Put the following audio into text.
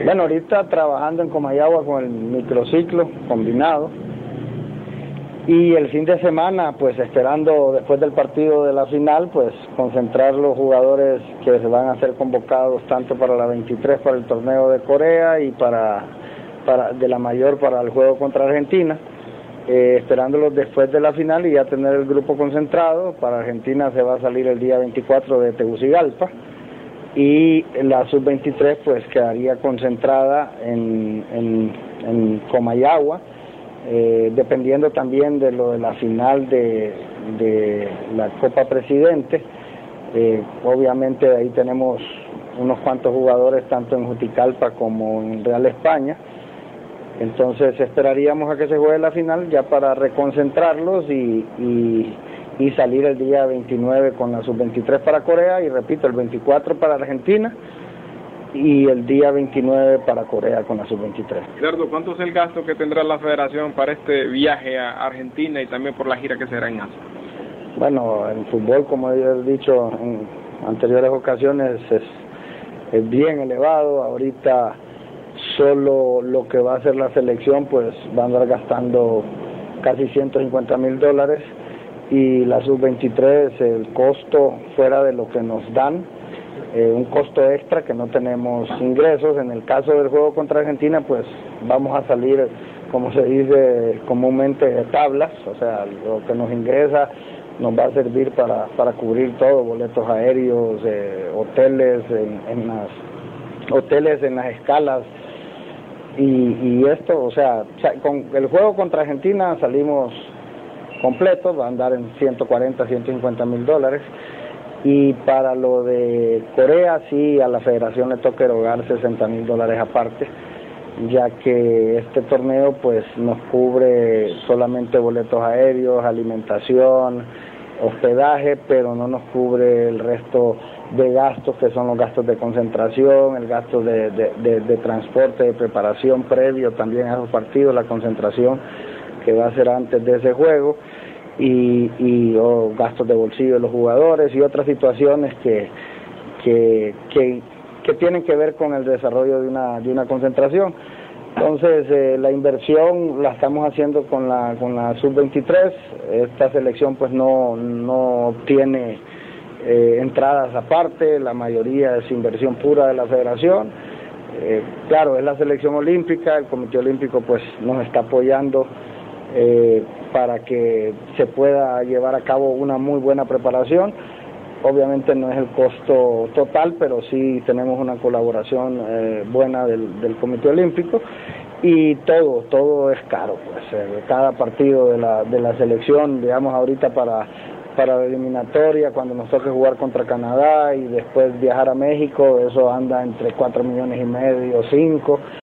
Bueno, ahorita trabajando en Comayagua con el microciclo combinado, y el fin de semana pues esperando después del partido de la final pues concentrar los jugadores que se van a ser convocados tanto para la 23 para el torneo de Corea y para de la mayor para el juego contra Argentina, esperándolos después de la final y ya tener el grupo concentrado. Para Argentina se va a salir el día 24 de Tegucigalpa y la sub-23 pues quedaría concentrada en Comayagua, dependiendo también de lo de la final de la Copa Presidente. Obviamente ahí tenemos unos cuantos jugadores tanto en Juticalpa como en Real España, entonces esperaríamos a que se juegue la final ya para reconcentrarlos y salir el día 29 con la sub-23 para Corea y repito, el 24 para Argentina y el día 29 para Corea con la sub-23. Gerardo, ¿cuánto es el gasto que tendrá la federación para este viaje a Argentina y también por la gira que será en Asia? Bueno, en fútbol, como he dicho en anteriores ocasiones, es bien elevado. Ahorita solo lo que va a hacer la selección pues va a andar gastando casi $150,000 y la sub-23 el costo fuera de lo que nos dan, un costo extra que no tenemos ingresos. En el caso del juego contra Argentina pues vamos a salir, como se dice comúnmente, de tablas, o sea, lo que nos ingresa nos va a servir para cubrir todo, boletos aéreos, hoteles en las escalas y esto, o sea, con el juego contra Argentina salimos completos, va a andar en $140,000-$150,000. Y para lo de Corea sí a la federación le toca erogar $60,000 aparte, ya que este torneo pues nos cubre solamente boletos aéreos, alimentación, hospedaje, pero no nos cubre el resto de gastos que son los gastos de concentración, el gasto de transporte, de preparación previo también a esos partidos, la concentración que va a ser antes de ese juego y gastos de bolsillo de los jugadores y otras situaciones que tienen que ver con el desarrollo de una concentración. Entonces la inversión la estamos haciendo con la sub-23. Esta selección pues no obtiene entradas aparte, la mayoría es inversión pura de la federación. Claro, es la selección olímpica, el Comité Olímpico pues nos está apoyando para que se pueda llevar a cabo una muy buena preparación. Obviamente no es el costo total, pero sí tenemos una colaboración buena del Comité Olímpico y todo es caro, pues cada partido de la selección, digamos ahorita para la eliminatoria, cuando nos toque jugar contra Canadá y después viajar a México, eso anda entre 4,5 millones, 5,